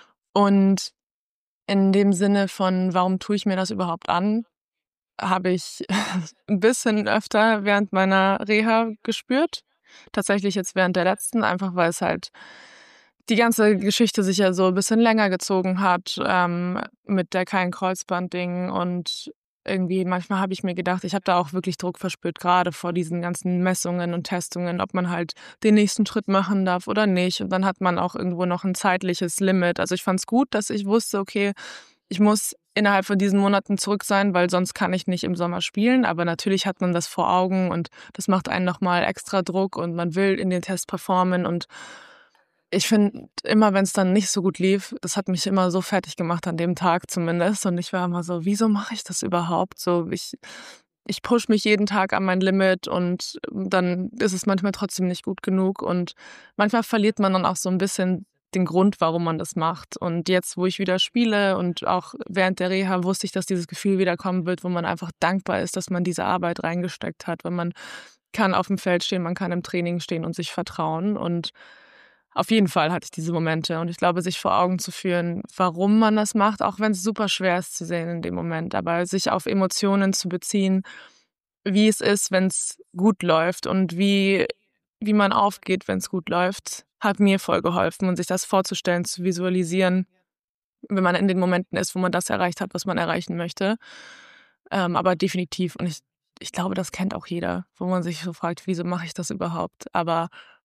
Und in dem Sinne von: „Warum tue ich mir das überhaupt an?“, habe ich 'n bisschen öfter während meiner Reha gespürt. Tatsächlich jetzt während der letzten, einfach weil's halt die ganze Geschichte sich ja so 'n bisschen länger gezogen hat, ähm, mit der Keilen-Kreuzband-Ding, und irgendwie manchmal habe ich mir gedacht, ich habe da auch wirklich Druck verspürt, grade vor diesen ganzen Messungen und Testungen, ob man halt den nächsten Schritt machen darf oder nicht. Und dann hat man auch irgendwo noch 'n zeitliches Limit. Also, ich fand's gut, dass ich wusste: „Okay, ich muss innerhalb von diesen Monaten zurück sein, weil sonst kann ich nicht im Sommer spielen. Aber natürlich hat man das vor Augen und das macht einen nochmal extra Druck und man will in den Test performen. Und ich finde, immer wenn es dann nicht so gut lief, das hat mich immer so fertig gemacht an dem Tag zumindest. Und ich war immer so, wieso mache ich das überhaupt? So, ich, ich push mich jeden Tag an mein Limit und dann ist es manchmal trotzdem nicht gut genug. Und manchmal verliert man dann auch so ein bisschen den Grund, warum man das macht. Und jetzt, wo ich wieder spiele und auch während der Reha wusste ich, dass dieses Gefühl wiederkommen wird, wo man einfach dankbar ist, dass man diese Arbeit reingesteckt hat, weil man kann auf dem Feld stehen, man kann im Training stehen und sich vertrauen. Und auf jeden Fall hatte ich diese Momente. Und ich glaube, sich vor Augen zu führen, warum man das macht, auch wenn es super schwer ist zu sehen in dem Moment, aber sich auf Emotionen zu beziehen, wie es ist, wenn es gut läuft und wie, wie man aufgeht, wenn es gut läuft, hat mir voll geholfen und sich das vorzustellen, zu visualisieren, wenn man in den Momenten ist, wo man das erreicht hat, was man erreichen möchte. Ähm, aber definitiv, und ich, ich glaube, das kennt auch jeder, wo man sich so fragt, wieso mache ich das überhaupt? Aber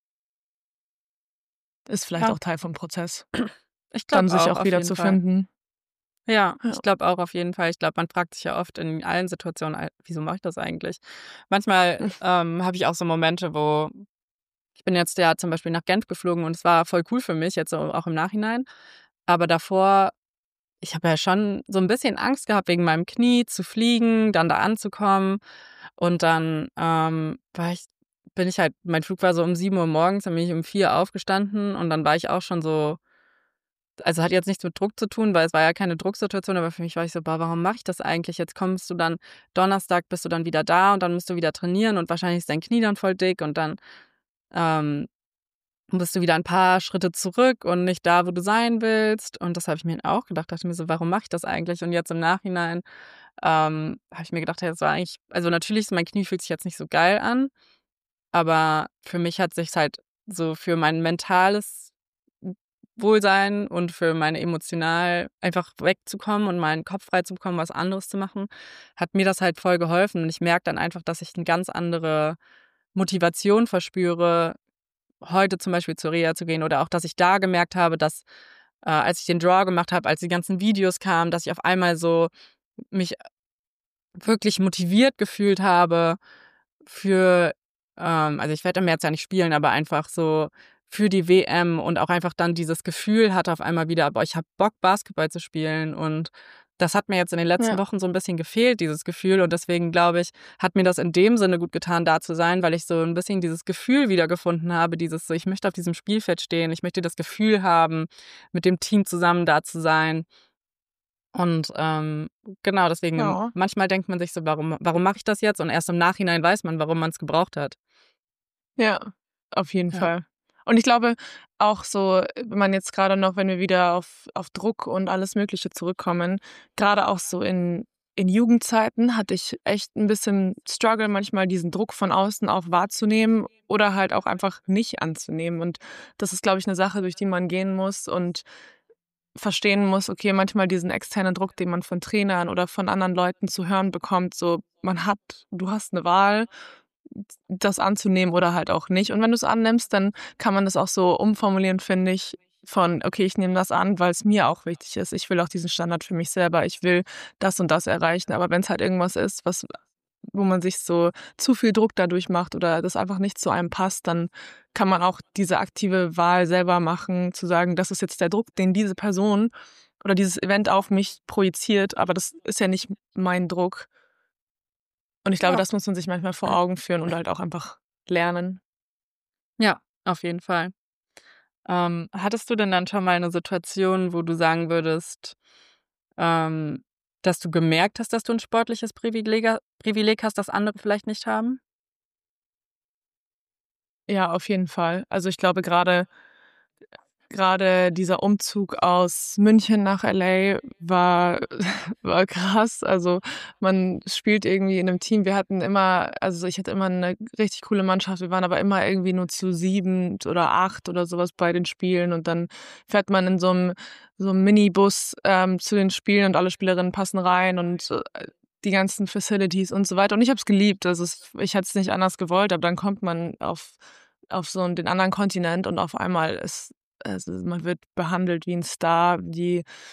ist vielleicht Ja. auch Teil vom Prozess, Ich dann glaube sich auch, auch auf wieder jeden zu Fall. finden. Ja, Ja. ich glaube auch auf jeden Fall. Ich glaube, man fragt sich ja oft in allen Situationen, "Al- wieso mache ich das eigentlich?" Manchmal ähm, habe ich auch so Momente, wo ich bin jetzt ja zum Beispiel nach Genf geflogen und es war voll cool für mich, jetzt so auch im Nachhinein. Aber davor, ich habe ja schon so ein bisschen Angst gehabt, wegen meinem Knie zu fliegen, dann da anzukommen. Und dann ähm, war ich, bin ich halt, mein Flug war so um sieben Uhr morgens, dann bin ich um vier aufgestanden und dann war ich auch schon so, also hat jetzt nichts mit Druck zu tun, weil es war ja keine Drucksituation, aber für mich war ich so, boah, warum mache ich das eigentlich? Jetzt kommst du dann, Donnerstag bist du dann wieder da und dann musst du wieder trainieren und wahrscheinlich ist dein Knie dann voll dick und dann ähm, bist du wieder ein paar Schritte zurück und nicht da, wo du sein willst. Und das habe ich mir auch gedacht, dachte mir so, warum mache ich das eigentlich? Und jetzt im Nachhinein ähm, habe ich mir gedacht, ja, das war eigentlich, also natürlich, mein Knie fühlt sich jetzt nicht so geil an, aber für mich hat sich halt so für mein mentales Wohlsein und für meine emotional einfach wegzukommen und meinen Kopf frei zu bekommen, was anderes zu machen, hat mir das halt voll geholfen. Und ich merke dann einfach, dass ich eine ganz andere Motivation verspüre, heute zum Beispiel zur Reha zu gehen oder auch, dass ich da gemerkt habe, dass äh, als ich den Draw gemacht habe, als die ganzen Videos kamen, dass ich auf einmal so mich wirklich motiviert gefühlt habe für, ähm, also ich werde im März ja nicht spielen, aber einfach so für die W M und auch einfach dann dieses Gefühl hatte auf einmal wieder, boah, ich habe Bock, Basketball zu spielen und das hat mir jetzt in den letzten Ja. Wochen so ein bisschen gefehlt, dieses Gefühl und deswegen glaube ich, hat mir das in dem Sinne gut getan, da zu sein, weil ich so ein bisschen dieses Gefühl wiedergefunden habe, dieses so, ich möchte auf diesem Spielfeld stehen, ich möchte das Gefühl haben, mit dem Team zusammen da zu sein. Und ähm, genau, deswegen, Ja. manchmal denkt man sich so, warum, warum mache ich das jetzt? Und erst im Nachhinein weiß man, warum man es gebraucht hat. Ja, auf jeden Ja. Fall. Und ich glaube auch so, wenn man jetzt gerade noch, wenn wir wieder auf, auf Druck und alles Mögliche zurückkommen, gerade auch so in, in Jugendzeiten hatte ich echt ein bisschen Struggle, manchmal diesen Druck von außen auch wahrzunehmen oder halt auch einfach nicht anzunehmen. Und das ist, glaube ich, eine Sache, durch die man gehen muss und verstehen muss, okay, manchmal diesen externen Druck, den man von Trainern oder von anderen Leuten zu hören bekommt, so man hat, du hast eine Wahl, das anzunehmen oder halt auch nicht. Und wenn du es annimmst, dann kann man das auch so umformulieren, finde ich, von, okay, ich nehme das an, weil es mir auch wichtig ist. Ich will auch diesen Standard für mich selber. Ich will das und das erreichen. Aber wenn es halt irgendwas ist, was, wo man sich so zu viel Druck dadurch macht oder das einfach nicht zu einem passt, dann kann man auch diese aktive Wahl selber machen, zu sagen, das ist jetzt der Druck, den diese Person oder dieses Event auf mich projiziert, aber das ist ja nicht mein Druck. Und ich glaube, Ja. das muss man sich manchmal vor Augen führen und halt auch einfach lernen. Ja, auf jeden Fall. Ähm, hattest du denn dann schon mal eine Situation, wo du sagen würdest, ähm, dass du gemerkt hast, dass du ein sportliches Privileg, Privileg hast, das andere vielleicht nicht haben? Ja, auf jeden Fall. Also ich glaube, gerade gerade dieser Umzug aus München nach L A war war krass. Also, man spielt irgendwie in einem Team. Wir hatten immer also, ich hatte immer eine richtig coole Mannschaft. Wir waren aber immer irgendwie nur zu sieben oder acht oder sowas bei den Spielen und dann fährt man in so einem so 'nem Minibus, ähm, zu den Spielen und alle Spielerinnen passen rein und, äh, die ganzen Facilities und so weiter. Und ich habe es geliebt. Also, es ich hätte es nicht anders gewollt, aber dann kommt man auf auf so 'n den anderen Kontinent und auf einmal ist also, man wird behandelt wie ein Star. Die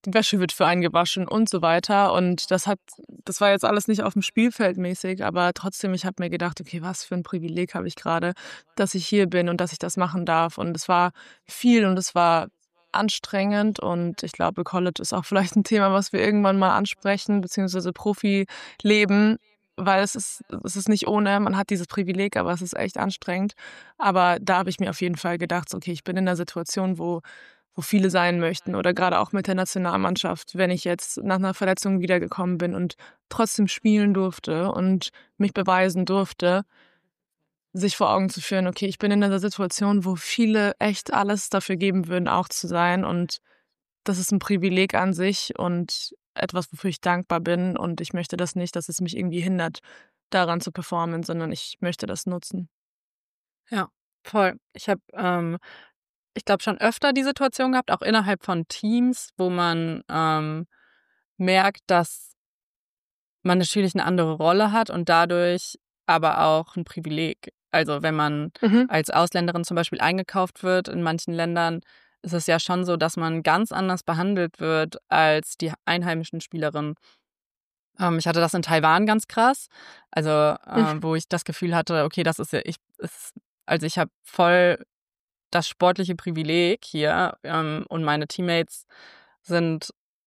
die Wäsche wird für einen gewaschen und so weiter. Und das hat, das war jetzt alles nicht auf dem Spielfeld mäßig, aber trotzdem, ich habe mir gedacht, okay, was für ein Privileg habe ich gerade, dass ich hier bin und dass ich das machen darf. Und es war viel und es war anstrengend und ich glaube, College ist auch vielleicht ein Thema, was wir irgendwann mal ansprechen, beziehungsweise Profileben, weil es ist, es ist nicht ohne, man hat dieses Privileg, aber es ist echt anstrengend. Aber da habe ich mir auf jeden Fall gedacht, so, okay, ich bin in einer Situation, wo wo viele sein möchten oder gerade auch mit der Nationalmannschaft, wenn ich jetzt nach einer Verletzung wiedergekommen bin und trotzdem spielen durfte und mich beweisen durfte, sich vor Augen zu führen, okay, ich bin in einer Situation, wo viele echt alles dafür geben würden, auch zu sein und das ist ein Privileg an sich und etwas, wofür ich dankbar bin und ich möchte das nicht, dass es mich irgendwie hindert, daran zu performen, sondern ich möchte das nutzen. Ja, voll. Ich habe, ähm, ich glaube, schon öfter die Situation gehabt, auch innerhalb von Teams, wo man ähm, merkt, dass man natürlich eine andere Rolle hat und dadurch aber auch ein Privileg. Also, wenn man Mhm. als Ausländerin zum Beispiel eingekauft wird in manchen Ländern, ist es ja schon so, dass man ganz anders behandelt wird als die einheimischen Spielerinnen. Ähm, ich hatte das in Taiwan ganz krass, also, äh, wo ich das Gefühl hatte, okay, das ist ja ich ist also, ich habe voll das sportliche Privileg hier, ähm, und meine Teammates sind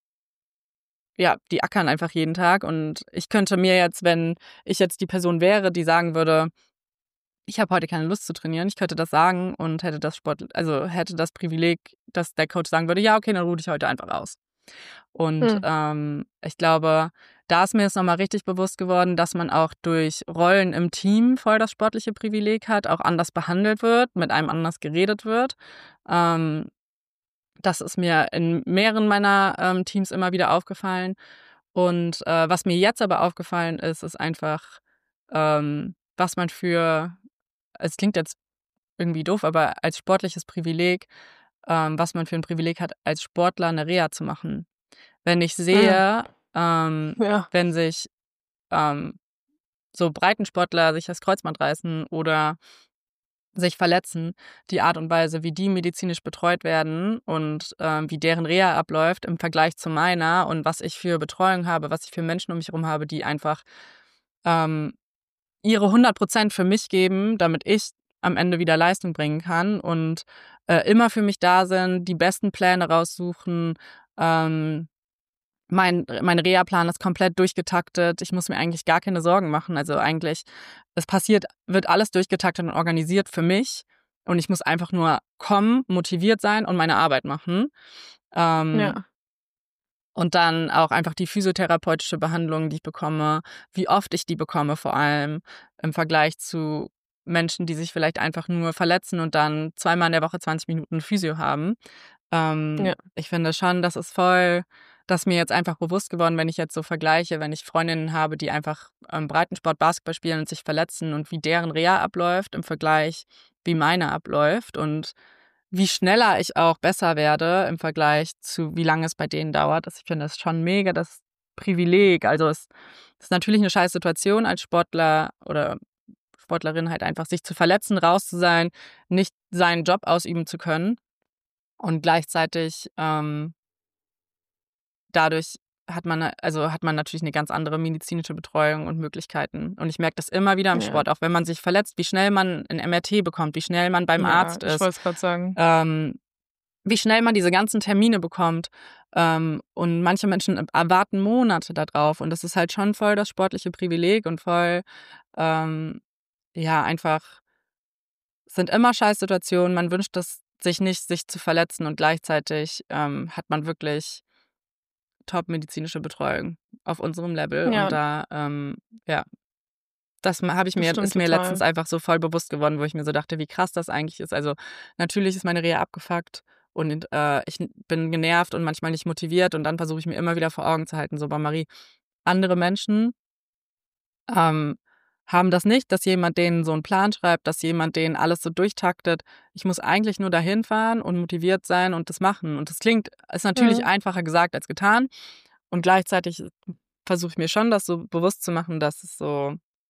ja, die ackern einfach jeden Tag und ich könnte mir jetzt, wenn ich jetzt die Person wäre, die sagen würde: „Ich habe heute keine Lust zu trainieren“, ich könnte das sagen und hätte das Sport also, hätte das Privileg, dass der Coach sagen würde: „Ja, okay, dann ruhe dich heute einfach aus.“ Und, Mhm. ähm, ich glaube, da ist mir jetzt noch mal richtig bewusst geworden, dass man auch durch Rollen im Team voll das sportliche Privileg hat, auch anders behandelt wird, mit einem anders geredet wird. Ähm, Das ist mir in mehreren meiner, ähm, Teams immer wieder aufgefallen. Und, äh, was mir jetzt aber aufgefallen ist, ist einfach, ähm, was man für es klingt jetzt irgendwie doof, aber als sportliches Privileg, ähm, was man für ein Privileg hat, als Sportler eine Reha zu machen. Wenn ich Mhm. sehe, ähm, Ja. wenn sich, ähm, so Breitensportler sich das Kreuzband reißen oder sich verletzen, die Art und Weise, wie die medizinisch betreut werden und, ähm, wie deren Reha abläuft im Vergleich zu meiner und was ich für Betreuung habe, was ich für Menschen um mich herum habe, die einfach, ähm, ihre hundert Prozent für mich geben, damit ich am Ende wieder Leistung bringen kann und, äh, immer für mich da sind, die besten Pläne raussuchen, ähm mein mein Reha-Plan ist komplett durchgetaktet. Ich muss mir eigentlich gar keine Sorgen machen. Also, eigentlich es passiert wird alles durchgetaktet und organisiert für mich und ich muss einfach nur kommen, motiviert sein und meine Arbeit machen. Ähm, Ja. und dann auch einfach die physiotherapeutische Behandlung, die ich bekomme, wie oft ich die bekomme vor allem im Vergleich zu Menschen, die sich vielleicht einfach nur verletzen und dann zweimal in der Woche zwanzig Minuten Physio haben. Ähm, Ja. ich finde schon, das ist voll das ist mir jetzt einfach bewusst geworden, wenn ich jetzt so vergleiche, wenn ich Freundinnen habe, die einfach, ähm, Breitensport, Basketball spielen und sich verletzen und wie deren Reha abläuft im Vergleich, wie meine abläuft und wie schneller ich auch besser werde im Vergleich zu wie lange es bei denen dauert. Also, ich finde das schon mega das Privileg. Also, es ist natürlich eine scheiß Situation als Sportler oder Sportlerin halt einfach sich zu verletzen, raus zu sein, nicht seinen Job ausüben zu können und gleichzeitig, ähm dadurch hat man also, hat man natürlich eine ganz andere medizinische Betreuung und Möglichkeiten. Und ich merke das immer wieder im Ja. Sport, auch wenn man sich verletzt, wie schnell man 'n M R T bekommt, wie schnell man beim Ja, Arzt ich ist, wollte es gerade sagen. ähm, wie schnell man diese ganzen Termine bekommt. Ähm, und manche Menschen äh, warten Monate da drauf. Und das ist halt schon voll das sportliche Privileg und voll, ähm, ja, einfach es sind immer Scheißsituationen. Man wünscht es sich nicht, sich zu verletzen und gleichzeitig, ähm, hat man wirklich top-medizinische Betreuung auf unserem Level und Ja, da, ähm, ja, das ma habe ich das mir stimmt ist mir letztens total. einfach so voll bewusst geworden, wo ich mir so dachte, wie krass das eigentlich ist. Also, natürlich ist meine Reha abgefuckt und, äh, ich n bin genervt und manchmal nicht motiviert und dann versuche ich mir immer wieder vor Augen zu halten, so: „Boah, Marie, andere Menschen, ähm, haben das nicht, dass jemand denen so 'n Plan schreibt, dass jemand denen alles so durchtaktet. Ich muss eigentlich nur dahin fahren und motiviert sein und das machen.“ Und das klingt ist natürlich Mhm. einfacher gesagt als getan und gleichzeitig versuche ich mir schon, das so bewusst zu machen, dass es so,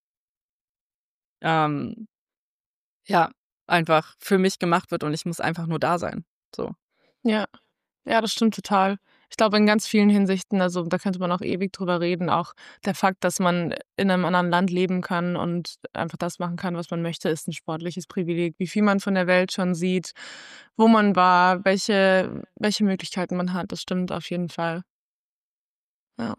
ähm, ja, einfach für mich gemacht wird und ich muss einfach nur da sein, so. Ja. Ja, das stimmt total. ich glaube, in ganz vielen Hinsichten, also da könnte man auch ewig drüber reden, auch der Fakt, dass man in einem anderen Land leben kann und einfach das machen kann, was man möchte, ist ein sportliches Privileg. Wie viel man von der Welt schon sieht, wo man war, welche, welche Möglichkeiten man hat, das stimmt auf jeden Fall. Ja.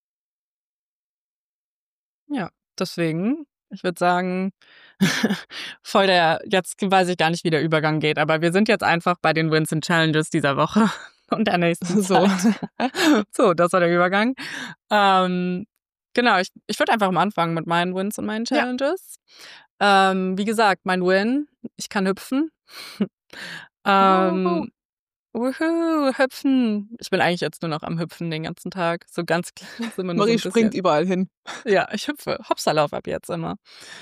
Ja, deswegen, ich würde sagen, voll der, jetzt weiß ich gar nicht, wie der Übergang geht, aber wir sind jetzt einfach bei den Wins and Challenges dieser Woche und der nächsten So. Zeit. So, das war der Übergang. Ähm, genau, ich, ich würde einfach mal anfangen mit meinen Wins und meinen Ja. Challenges. Ähm, wie gesagt, mein Win, ich kann hüpfen. ähm, Wuhu, hüpfen. Ich bin eigentlich jetzt nur noch am Hüpfen den ganzen Tag. So ganz klar, ist immer nur so Marie ein springt bisschen. überall hin. Ja, ich hüpfe. Hopsalauf ab jetzt immer.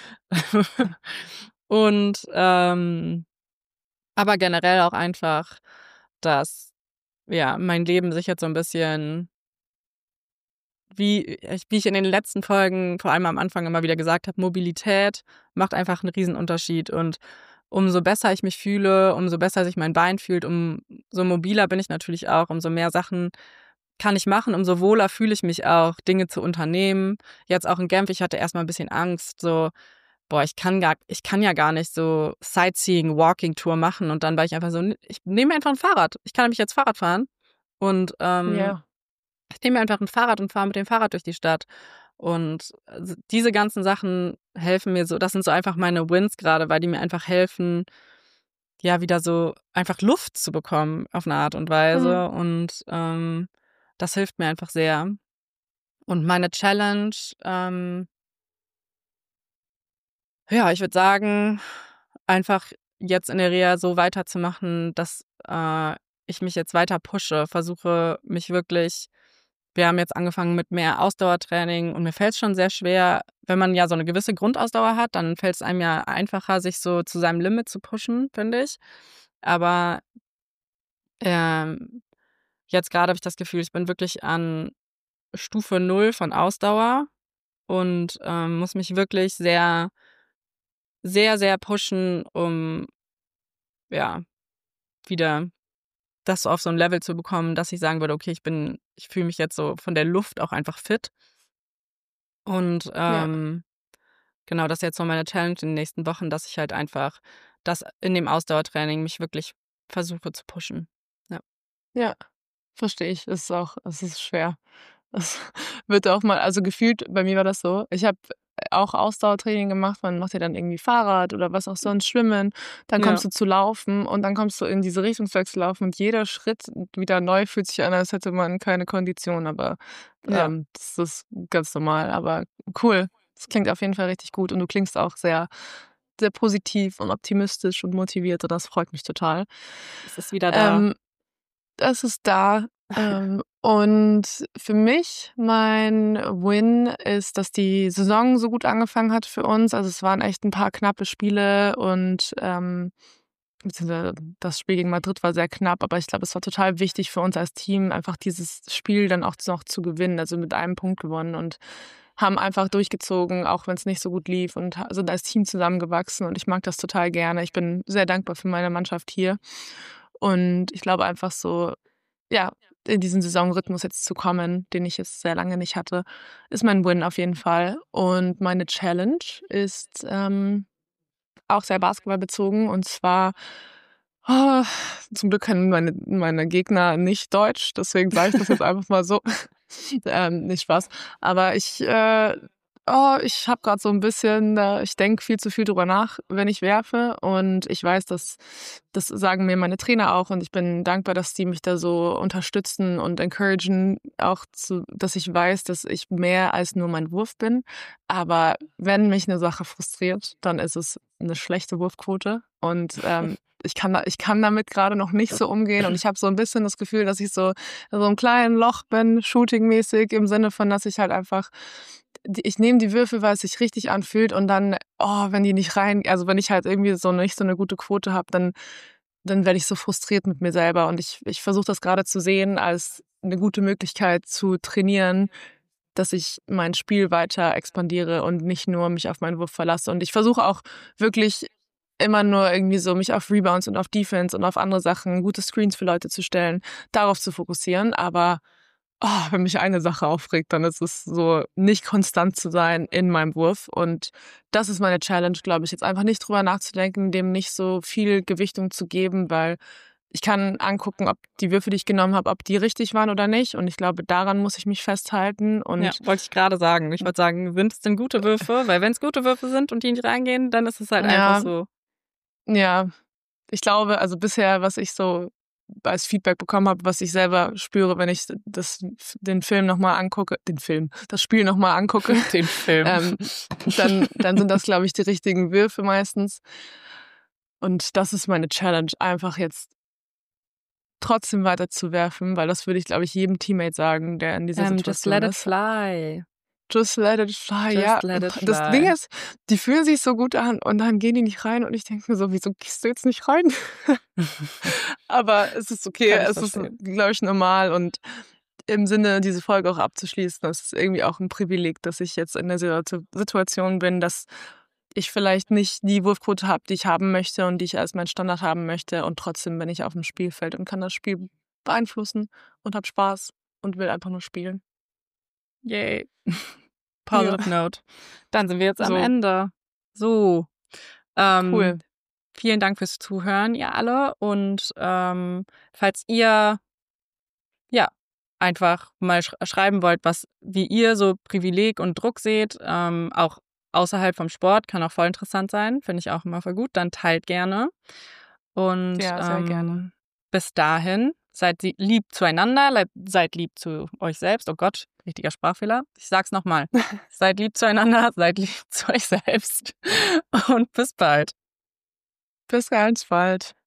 Und ähm, aber generell auch einfach, dass ja mein Leben sich jetzt so ein bisschen, wie ich, wie ich in den letzten Folgen, vor allem am Anfang immer wieder gesagt habe, Mobilität macht einfach einen Riesenunterschied. Und umso besser ich mich fühle, umso besser sich mein Bein fühlt, umso mobiler bin ich natürlich auch, umso mehr Sachen kann ich machen, umso wohler fühle ich mich auch, Dinge zu unternehmen. Jetzt auch in Genf, ich hatte erstmal ein bisschen Angst, so, boah, ich kann gar, ich kann ja gar nicht so Sightseeing, Walking-Tour machen. Und dann war ich einfach so, ich nehme einfach ein Fahrrad. Ich kann nämlich jetzt Fahrrad fahren. Und ähm, Ja. ich nehme mir einfach ein Fahrrad und fahre mit dem Fahrrad durch die Stadt. Und also diese ganzen Sachen helfen mir so, das sind so einfach meine Wins gerade, weil die mir einfach helfen, ja, wieder so einfach Luft zu bekommen auf eine Art und Weise. Mhm. Und ähm, das hilft mir einfach sehr. Und meine Challenge, ähm, ja, ich würde sagen, einfach jetzt in der Reha so weiterzumachen, dass äh, ich mich jetzt weiter pushe, versuche mich wirklich. Wir haben jetzt angefangen mit mehr Ausdauertraining und mir fällt es schon sehr schwer, wenn man ja so eine gewisse Grundausdauer hat, dann fällt es einem ja einfacher, sich so zu seinem Limit zu pushen, finde ich. Aber ähm, jetzt gerade habe ich das Gefühl, ich bin wirklich an Stufe null von Ausdauer und ähm, muss mich wirklich sehr, sehr, sehr pushen, um ja wieder das so auf so ein Level zu bekommen, dass ich sagen würde, okay, ich bin, ich fühle mich jetzt so von der Luft auch einfach fit. Und Ja. ähm, genau, das ist jetzt so meine Challenge in den nächsten Wochen, dass ich halt einfach das in dem Ausdauertraining mich wirklich versuche zu pushen. Ja. Ja. Verstehe ich. Es ist auch, es ist schwer. Es wird auch mal, also gefühlt, bei mir war das so, ich habe auch Ausdauertraining gemacht, man macht ja dann irgendwie Fahrrad oder was auch sonst, Schwimmen, dann Ja. kommst du zu Laufen und dann kommst du in diese Richtungswechsel laufen und jeder Schritt wieder neu fühlt sich an, als hätte man keine Kondition, aber Ja. ähm, das ist ganz normal, aber cool. Das klingt auf jeden Fall richtig gut und du klingst auch sehr, sehr positiv und optimistisch und motiviert und das freut mich total. Es ist wieder da. Ähm, Das ist da. Ähm, und für mich, mein Win ist, dass die Saison so gut angefangen hat für uns. Also es waren echt ein paar knappe Spiele und ähm, beziehungsweise das Spiel gegen Madrid war sehr knapp, aber ich glaube, es war total wichtig für uns als Team, einfach dieses Spiel dann auch noch zu gewinnen, also mit einem Punkt gewonnen und haben einfach durchgezogen, auch wenn es nicht so gut lief und ha- sind als Team zusammengewachsen und ich mag das total gerne. Ich bin sehr dankbar für meine Mannschaft hier und ich glaube einfach so, ja, in diesen Saisonrhythmus jetzt zu kommen, den ich jetzt sehr lange nicht hatte, ist mein Win auf jeden Fall. Und meine Challenge ist ähm, auch sehr basketballbezogen. Und zwar, oh, zum Glück können meine, meine Gegner nicht Deutsch, deswegen sage ich das jetzt einfach mal so. ähm, nicht Spaß. Aber ich, äh, oh, ich habe gerade so ein bisschen, äh, ich denke viel zu viel drüber nach, wenn ich werfe. Und ich weiß, dass das sagen mir meine Trainer auch. Und ich bin dankbar, dass die mich da so unterstützen und encouragen, auch zu, dass ich weiß, dass ich mehr als nur mein Wurf bin. Aber wenn mich eine Sache frustriert, dann ist es eine schlechte Wurfquote. Und ähm, ich kann, da, ich kann damit gerade noch nicht so umgehen. Und ich habe so ein bisschen das Gefühl, dass ich so in so einem kleinen Loch bin, shootingmäßig, im Sinne von, dass ich halt einfach, die- ich nehme die Würfe, weil es sich richtig anfühlt. Und dann, oh, wenn die nicht rein, also wenn ich halt irgendwie so nicht so eine gute Quote habe, dann, dann werde ich so frustriert mit mir selber. Und ich, ich versuche das gerade zu sehen als eine gute Möglichkeit zu trainieren, dass ich mein Spiel weiter expandiere und nicht nur mich auf meinen Wurf verlasse. Und ich versuche auch wirklich immer nur irgendwie so mich auf Rebounds und auf Defense und auf andere Sachen, gute Screens für Leute zu stellen, darauf zu fokussieren. Aber oh, wenn mich eine Sache aufregt, dann ist es so, nicht konstant zu sein in meinem Wurf. Und das ist meine Challenge, glaube ich, jetzt einfach nicht drüber nachzudenken, dem nicht so viel Gewichtung zu geben, weil ich kann angucken, ob die Würfe, die ich genommen habe, ob die richtig waren oder nicht. Und ich glaube, daran muss ich mich festhalten. Und ja, wollte ich gerade sagen. Ich wollte sagen, sind es denn gute Würfe? Weil wenn es gute Würfe sind und die nicht reingehen, dann ist es halt ja, einfach so. Ja, ich glaube, also bisher, was ich so als Feedback bekommen habe, was ich selber spüre, wenn ich das, den Film nochmal angucke, den Film, das Spiel nochmal angucke, den Film, ähm, dann, dann sind das, glaube ich, die richtigen Würfe meistens. Und das ist meine Challenge, einfach jetzt trotzdem weiter zu werfen, weil das würde ich, glaube ich, jedem Teammate sagen, der in dieser ähm, Situation just let ist. it fly. Just let it fly, Just ja. let it fly. Das Ding ist, die fühlen sich so gut an und dann gehen die nicht rein und ich denke mir so, wieso gehst du jetzt nicht rein? Aber es ist okay, es ist, glaube ich, normal und im Sinne, diese Folge auch abzuschließen, das ist irgendwie auch ein Privileg, dass ich jetzt in der Situation bin, dass ich vielleicht nicht die Wurfquote habe, die ich haben möchte und die ich als mein Standard haben möchte und trotzdem bin ich auf dem Spielfeld und kann das Spiel beeinflussen und habe Spaß und will einfach nur spielen. Yay. Positive ja. Note. Dann sind wir jetzt so. am Ende. So. Ähm, cool. Vielen Dank fürs Zuhören, ihr alle. Und ähm, falls ihr ja einfach mal sch- schreiben wollt, was wie ihr so Privileg und Druck seht, ähm, auch außerhalb vom Sport, kann auch voll interessant sein. Finde ich auch immer voll gut. Dann teilt gerne. Und ja, sehr ähm, gerne. bis dahin, seid lieb zueinander, seid lieb zu euch selbst. Oh Gott, richtiger Sprachfehler. Ich sag's nochmal. Seid lieb zueinander, seid lieb zu euch selbst. Und bis bald. Bis ganz bald.